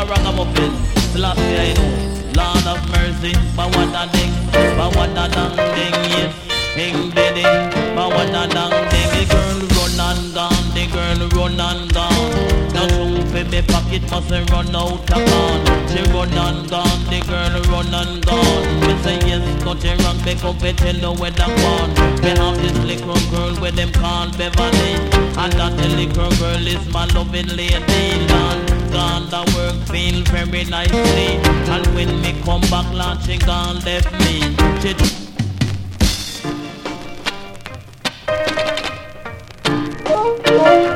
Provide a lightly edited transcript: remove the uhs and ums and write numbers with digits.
a ragamuffin. Last year I know, Lord of mercy. Bawada ding, bawada dang ding, yes. Ding ding ding, bawada dang ding. The girl run and gone, the girl run and gone. Now true for me pocket must run out of gone. She run and gone, the girl run and gone. Me say yes, got it wrong, make up and tell her where I'm gone. Me have this little girl where them call Beverly, and that the little girl is my loving lady. Gone the work feel very nicely, and when me come back, Lord, she gone left me. She